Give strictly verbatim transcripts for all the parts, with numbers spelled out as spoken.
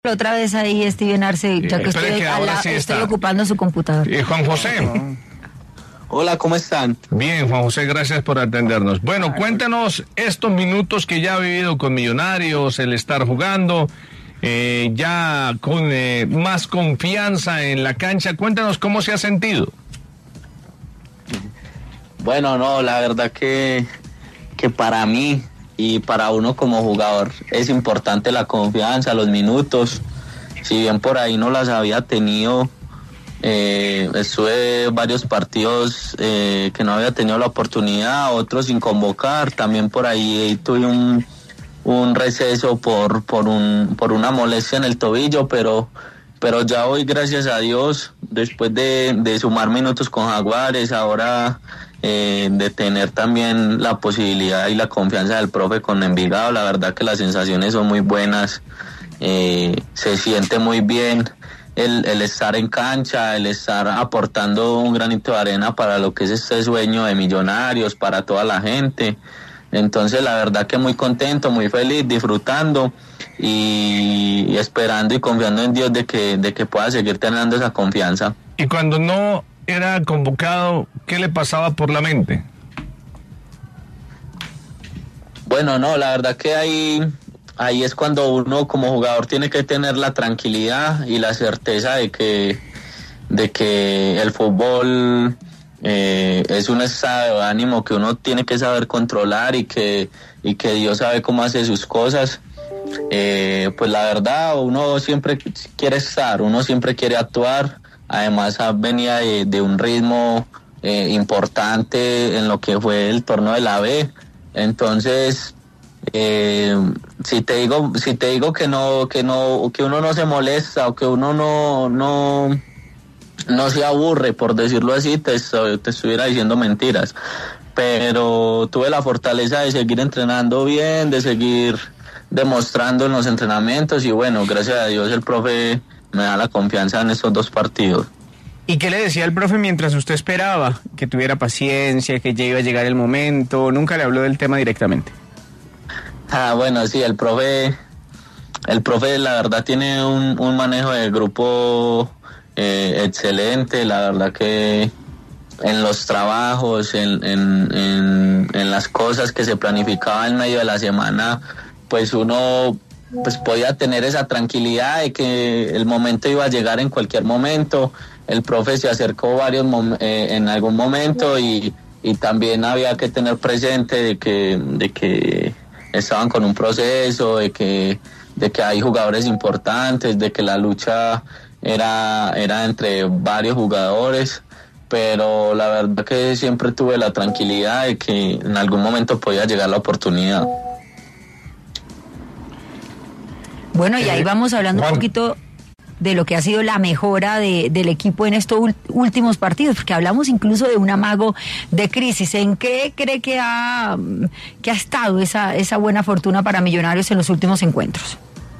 Otra vez ahí Steven Arce, ya que Eh, estoy, que a la, sí estoy ocupando su computador. Eh, Juan José. Hola, ¿cómo están? Bien, Juan José, gracias por atendernos. Bueno, cuéntanos estos minutos que ya ha vivido con Millonarios, el estar jugando, eh, ya con eh, más confianza en la cancha. Cuéntanos cómo se ha sentido. Bueno, no, la verdad que, que para mí y para uno como jugador es importante la confianza, los minutos. Si bien por ahí no las había tenido, eh, estuve varios partidos eh, que no había tenido la oportunidad, otros sin convocar. También por ahí tuve un, un receso por, por, un, por una molestia en el tobillo, pero, pero ya hoy, gracias a Dios, después de, de sumar minutos con Jaguares, ahora eh, de tener también la posibilidad y la confianza del profe con Envigado, la verdad que las sensaciones son muy buenas. Eh, se siente muy bien el, el estar en cancha, el estar aportando un granito de arena para lo que es este sueño de Millonarios, para toda la gente. Entonces la verdad que muy contento, muy feliz, disfrutando y, y esperando y confiando en Dios de que, de que pueda seguir teniendo esa confianza. Y cuando no era convocado, ¿qué le pasaba por la mente? Bueno, no, la verdad que ahí... Ahí es cuando uno como jugador tiene que tener la tranquilidad y la certeza de que, de que el fútbol eh, es un estado de ánimo que uno tiene que saber controlar y que, y que Dios sabe cómo hace sus cosas. Eh, pues la verdad, uno siempre quiere estar, uno siempre quiere actuar. Además venía de, de un ritmo eh, importante en lo que fue el torneo de la B. Entonces... Eh, si te digo si te digo que no que no que uno no se molesta o que uno no no no se aburre, por decirlo así, te, te estuviera diciendo mentiras, pero tuve la fortaleza de seguir entrenando bien, de seguir demostrando en los entrenamientos y bueno, gracias a Dios el profe me da la confianza en estos dos partidos. ¿Y qué le decía el profe mientras usted esperaba? Que tuviera paciencia, que ya iba a llegar el momento. Nunca le habló del tema directamente. Ah, bueno, sí, el profe, el profe la verdad tiene un, un manejo de grupo eh, excelente, la verdad que en los trabajos, en, en, en, en las cosas que se planificaban en medio de la semana, pues uno pues podía tener esa tranquilidad de que el momento iba a llegar en cualquier momento. El profe se acercó varios mom- eh, en algún momento y, y también había que tener presente de que, de que estaban con un proceso, de que de que hay jugadores importantes, de que la lucha era era entre varios jugadores, pero la verdad que siempre tuve la tranquilidad de que en algún momento podía llegar la oportunidad. Bueno, y ahí vamos hablando Juan. un poquito de lo que ha sido la mejora de, del equipo en estos ul- últimos partidos, porque hablamos incluso de un amago de crisis. ¿En qué cree que ha, que ha estado esa, esa buena fortuna para Millonarios en los últimos encuentros?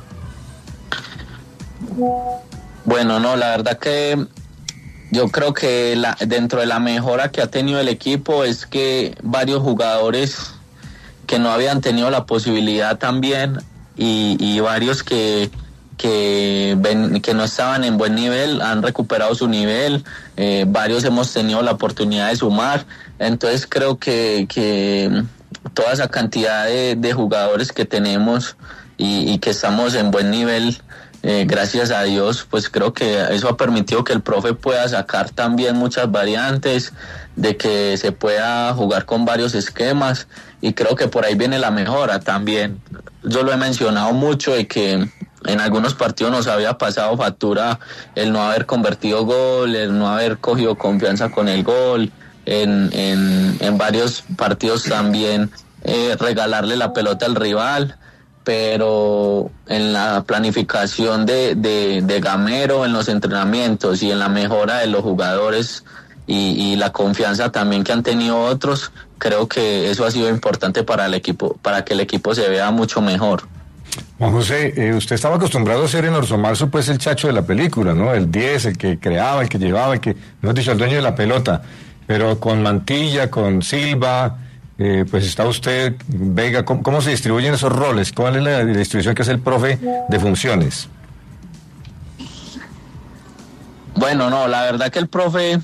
Bueno, no, la verdad que yo creo que la, dentro de la mejora que ha tenido el equipo es que varios jugadores que no habían tenido la posibilidad también y, y varios que que ven, que no estaban en buen nivel han recuperado su nivel, eh, varios hemos tenido la oportunidad de sumar, entonces creo que, que toda esa cantidad de, de jugadores que tenemos y, y que estamos en buen nivel, eh, gracias a Dios, pues creo que eso ha permitido que el profe pueda sacar también muchas variantes, de que se pueda jugar con varios esquemas y creo que por ahí viene la mejora también. Yo lo he mencionado mucho de que en algunos partidos nos había pasado factura el no haber convertido gol, el no haber cogido confianza con el gol, en, en, en varios partidos también eh, regalarle la pelota al rival, pero en la planificación de, de, de Gamero, en los entrenamientos y en la mejora de los jugadores y, y la confianza también que han tenido otros, creo que eso ha sido importante para el equipo, para que el equipo se vea mucho mejor. Juan José, eh, usted estaba acostumbrado a ser en Orso Marzo pues el chacho de la película, ¿no? El diez, el que creaba, el que llevaba, el que, mejor dicho, el dueño de la pelota. Pero con Mantilla, con Silva, eh, pues está usted, Vega, ¿cómo, ¿cómo se distribuyen esos roles? ¿Cuál es la, la distribución que hace el profe de funciones? Bueno, no, la verdad que el profe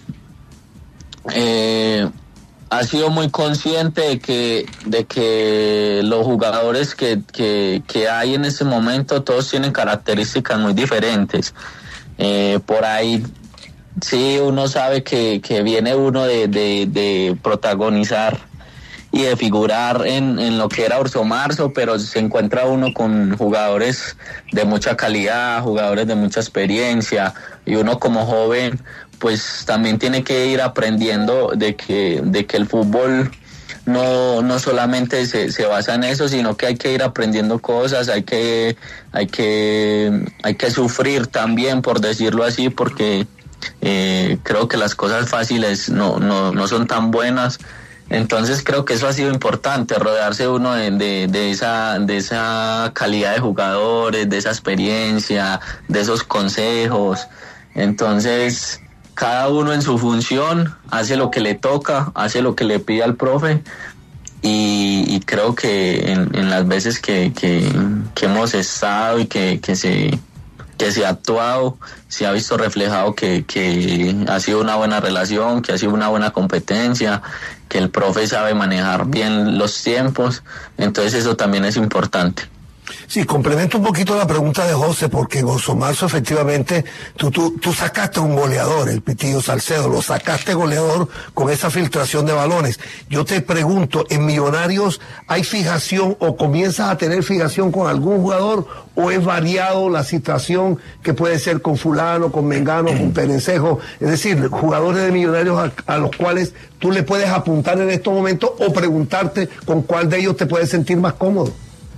eh, ha sido muy consciente de que, de que los jugadores que, que, que hay en este momento, todos tienen características muy diferentes. Eh, por ahí sí uno sabe que, que viene uno de, de, de protagonizar y de figurar en, en lo que era Urso Marzo, pero se encuentra uno con jugadores de mucha calidad, jugadores de mucha experiencia, y uno como joven pues también tiene que ir aprendiendo de que, de que el fútbol no, no solamente se, se basa en eso, sino que hay que ir aprendiendo cosas, hay que, hay que, hay que sufrir también, por decirlo así, porque eh, creo que las cosas fáciles no, no, no son tan buenas. Entonces creo que eso ha sido importante, rodearse uno de, de, de esa, de esa calidad de jugadores, de esa experiencia, de esos consejos. Entonces cada uno en su función hace lo que le toca, hace lo que le pide al profe, y, y creo que en, en las veces que, que, que hemos estado y que, que se que se ha actuado, se ha visto reflejado que, que ha sido una buena relación, que ha sido una buena competencia, que el profe sabe manejar bien los tiempos, entonces eso también es importante. Sí, complemento un poquito la pregunta de José, porque Urso Marzo, efectivamente, tú, tú, tú sacaste un goleador, el Pitillo Salcedo, lo sacaste goleador con esa filtración de balones. Yo te pregunto, ¿en Millonarios hay fijación o comienzas a tener fijación con algún jugador, o es variado la situación que puede ser con fulano, con mengano, con perencejo? Es decir, jugadores de Millonarios a, a los cuales tú le puedes apuntar en estos momentos o preguntarte con cuál de ellos te puedes sentir más cómodo.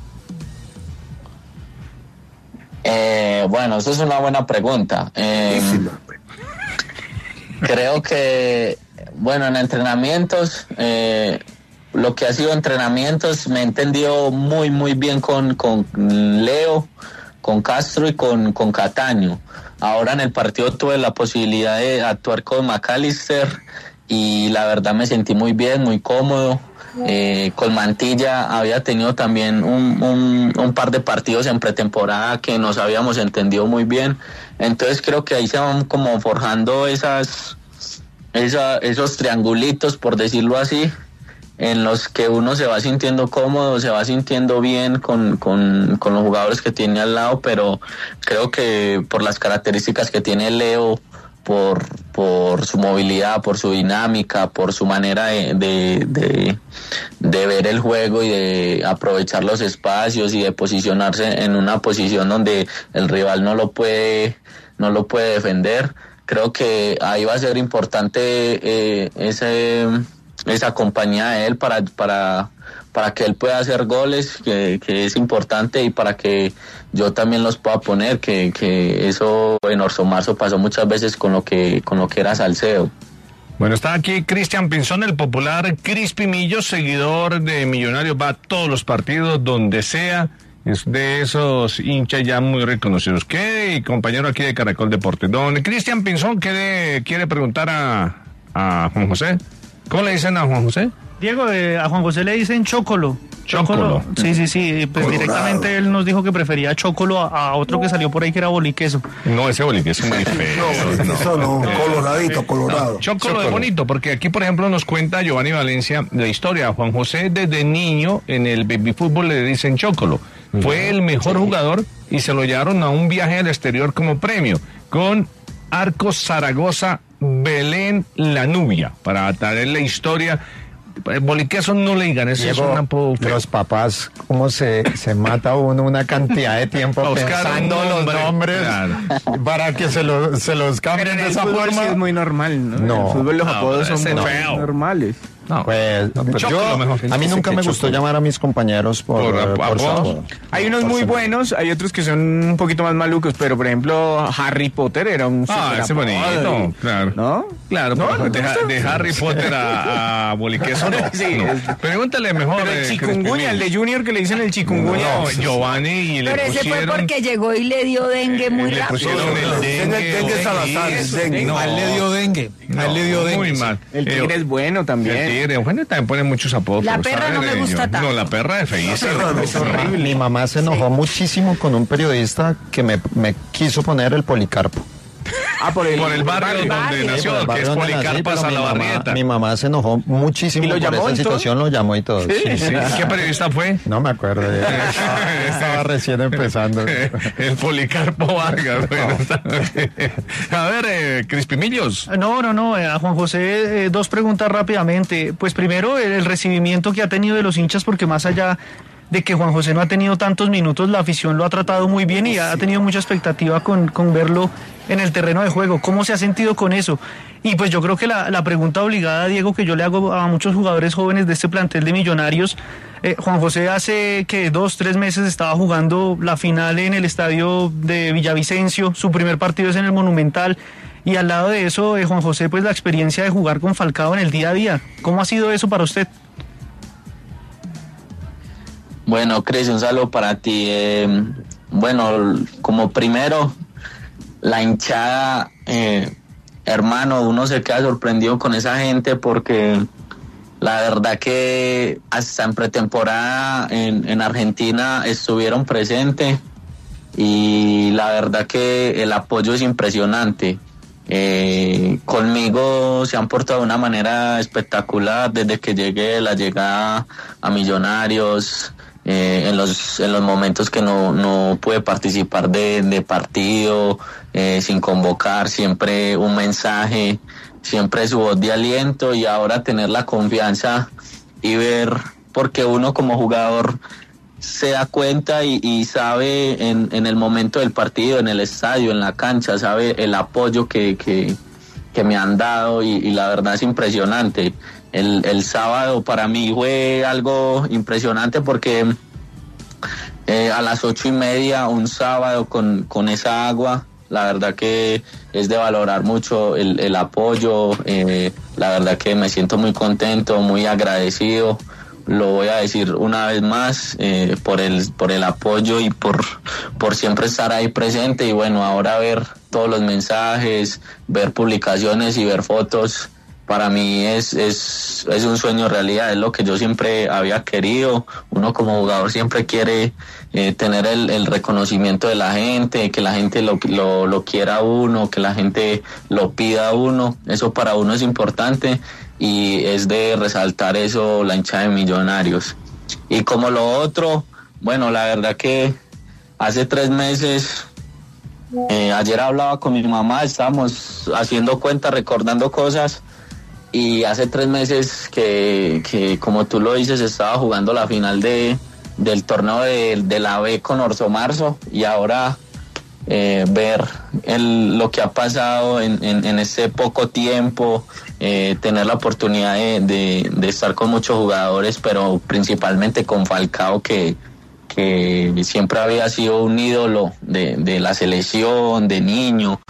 Eh, bueno, eso es una buena pregunta. Eh, creo que, bueno, en entrenamientos, eh, lo que ha sido entrenamientos, me he entendido muy, muy bien con, con Leo, con Castro y con, con Cataño. Ahora en el partido tuve la posibilidad de actuar con McAllister y la verdad me sentí muy bien, muy cómodo. Eh, con Mantilla había tenido también un, un, un par de partidos en pretemporada que nos habíamos entendido muy bien, entonces creo que ahí se van como forjando esas, esa, esos triangulitos, por decirlo así, en los que uno se va sintiendo cómodo, se va sintiendo bien con, con, con los jugadores que tiene al lado, pero creo que por las características que tiene Leo, por por su movilidad, por su dinámica, por su manera de, de, de, de ver el juego y de aprovechar los espacios y de posicionarse en una posición donde el rival no lo puede, no lo puede defender. Creo que ahí va a ser importante eh, ese, esa compañía de él para, para, para que él pueda hacer goles, que, que es importante, y para que yo también los pueda poner, que, que eso en Urso Marzo pasó muchas veces con lo que, con lo que era Salcedo. Bueno, está aquí Cristian Pinzón, el popular Crispy Millo, seguidor de Millonarios, va a todos los partidos, donde sea, es de esos hinchas ya muy reconocidos. ¿Qué? Compañero aquí de Caracol Deportes. Don Cristian Pinzón, ¿qué le quiere preguntar a, a Juan José? ¿Cómo le dicen a Juan José? Diego, eh, a Juan José le dicen Chocolo. Chocolo. Sí, sí, sí. Pues Colorado. directamente él nos dijo que prefería Chocolo a, a otro que salió por ahí que era Boliqueso. No, ese boliqueso es muy feo. No, eso no, coloradito, colorado. No, Chocolo es bonito, porque aquí, por ejemplo, nos cuenta Giovanni Valencia la historia. A Juan José, desde niño, en el baby fútbol le dicen Chocolo. Fue el mejor jugador y se lo llevaron a un viaje al exterior como premio, con Arcos Zaragoza, Belén, La Nubia, para traer la historia. Boliqueso no le digan, eso es un apodo feo. Los papás, cómo se, se mata uno una cantidad de tiempo Buscar pensando un nombre, los nombres, claro, para que se, lo, se los Pero cambien en de el esa fútbol forma. sí es muy normal, ¿no? No. En el fútbol los No, apodos pero son ese muy feo. normales. No. Pues No, pero yo, Chocolo mejor. a mí nunca me gustó llamar a mis compañeros por, Por eh, ap- por su apodos. apodo. Hay unos Por muy su- buenos, hay otros que son un poquito más malucos, pero por ejemplo Harry Potter era un Ah, super ese apodo, bonito, y- claro. ¿no? Claro, ¿No? pero ¿No de, te Ha- gusta? de Harry Potter a, a Boliqueso no. Sí, no. es- Pregúntale mejor. Pero el eh, chikungunya, el de Junior que le dicen el chikungunya. No, Giovanni, y le Pero ese fue pusieron... porque llegó y le dio dengue muy le rápido. pusieron el dengue. Dengue, dengue Salazar, Eso, dengue. no, A él le dio dengue. A él le dio dengue. muy sí. mal. El tigre Eh, es bueno también. El tigre, bueno, también pone muchos apodos. La pero perra sabe no me de gusta ello. tanto. No, la perra es feísima. Es horrible. Mi mamá se enojó muchísimo con un periodista que me, me quiso poner el Policarpo. Ah, por el, por el barrio el donde Sí, nació, por el que es barrio donde nací, Policarpa pero mi mamá, Salabarrieta. mi mamá se enojó muchísimo ¿Y lo por llamó esa y todo? situación, lo llamó y todo. Sí, sí. ¿Qué periodista fue? No me acuerdo. Estaba, estaba recién empezando. El Policarpo Vargas. Bueno, está bien. A ver, eh, Crispimillos. No, no, no, eh, a Juan José eh, dos preguntas rápidamente. Pues primero, el, el recibimiento que ha tenido de los hinchas, porque más allá de que Juan José no ha tenido tantos minutos, la afición lo ha tratado muy bien y ha tenido mucha expectativa con, con verlo en el terreno de juego. ¿Cómo se ha sentido con eso? Y pues yo creo que la, la pregunta obligada, Diego, que yo le hago a muchos jugadores jóvenes de este plantel de Millonarios, eh, Juan José hace que dos, tres meses estaba jugando la final en el estadio de Villavicencio, su primer partido es en el Monumental, y al lado de eso, eh, Juan José, pues la experiencia de jugar con Falcao en el día a día. ¿Cómo ha sido eso para usted? Bueno, Cris, un saludo para ti. Eh, bueno, como primero, la hinchada, eh, hermano, uno se queda sorprendido con esa gente porque la verdad que hasta en pretemporada en, en Argentina estuvieron presentes y la verdad que el apoyo es impresionante. Eh, conmigo se han portado de una manera espectacular desde que llegué, la llegada a Millonarios. Eh, en los en los momentos que no, no pude participar de, de partido, eh, sin convocar, siempre un mensaje, siempre su voz de aliento y ahora tener la confianza y ver, porque uno como jugador se da cuenta y, y sabe en, en el momento del partido, en el estadio, en la cancha, sabe el apoyo que, que, que me han dado y, y la verdad es impresionante. El, el sábado para mí fue algo impresionante porque eh, a las ocho y media un sábado con, con esa agua, la verdad que es de valorar mucho el, el apoyo, eh, la verdad que me siento muy contento, muy agradecido, lo voy a decir una vez más, eh, por el por el apoyo y por, por siempre estar ahí presente y bueno, ahora ver todos los mensajes, ver publicaciones y ver fotos. Para mí es, es, es un sueño realidad, es lo que yo siempre había querido. Uno como jugador siempre quiere eh, tener el, el reconocimiento de la gente, que la gente lo, lo, lo quiera a uno, que la gente lo pida a uno. Eso para uno es importante y es de resaltar eso la hinchada de Millonarios. Y como lo otro, bueno, la verdad que hace tres meses... Eh, ayer hablaba con mi mamá, estábamos haciendo cuentas, recordando cosas y hace tres meses que, que como tú lo dices, estaba jugando la final de, del torneo de, de la B con Orso Marzo y ahora eh, ver el, lo que ha pasado en, en, en este poco tiempo, eh, tener la oportunidad de, de, de estar con muchos jugadores, pero principalmente con Falcao que que siempre había sido un ídolo de, de la selección, de niño.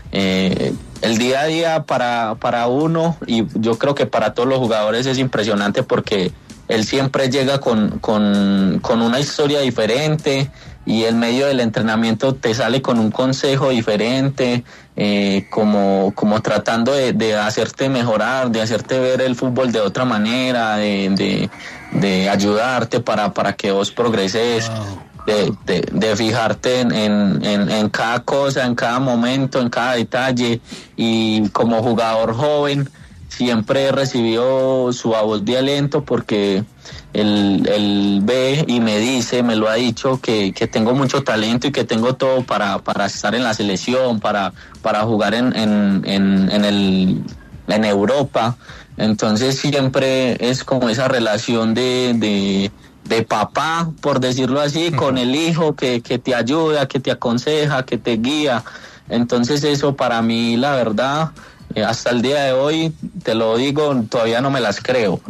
Eh, el día a día para, para uno, y yo creo que para todos los jugadores es impresionante porque él siempre llega con, con, con una historia diferente y en medio del entrenamiento te sale con un consejo diferente, eh, como, como tratando de, de hacerte mejorar, de hacerte ver el fútbol de otra manera, de, de, de ayudarte para, para que vos progreses. Wow. De, de, de fijarte en, en, en, en cada cosa, en cada momento, en cada detalle y como jugador joven siempre recibió su voz de aliento porque él, él ve y me dice, me lo ha dicho que, que tengo mucho talento y que tengo todo para, para estar en la selección, para, para jugar en, en, en, en, el, en Europa. Entonces siempre es como esa relación de, de de papá, por decirlo así, con el hijo que, que te ayuda, que te aconseja, que te guía. Entonces eso para mí, la verdad, eh, hasta el día de hoy, te lo digo, todavía no me las creo.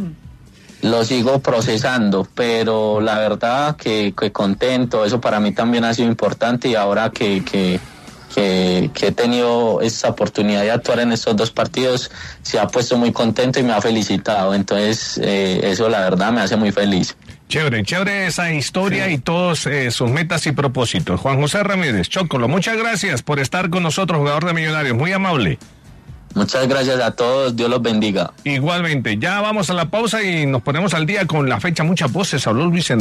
Lo sigo procesando, pero la verdad que, que contento, eso para mí también ha sido importante y ahora que, que, que, que he tenido esta oportunidad de actuar en estos dos partidos, se ha puesto muy contento y me ha felicitado. Entonces eh, eso la verdad me hace muy feliz. Chévere, chévere esa historia sí. Y todos eh, sus metas y propósitos. Juan José Ramírez, Chocolo, muchas gracias por estar con nosotros, jugador de Millonarios, muy amable. Muchas gracias a todos, Dios los bendiga. Igualmente, ya vamos a la pausa y nos ponemos al día con la fecha. Muchas voces, habló Luis Enrique.